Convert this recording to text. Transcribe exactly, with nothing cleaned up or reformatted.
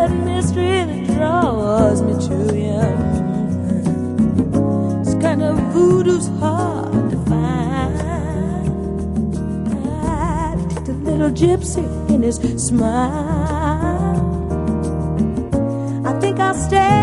that mystery that draws me to you. It's kind of voodoo's hard to find. I detect a little gypsy in his smile. I think I'll stay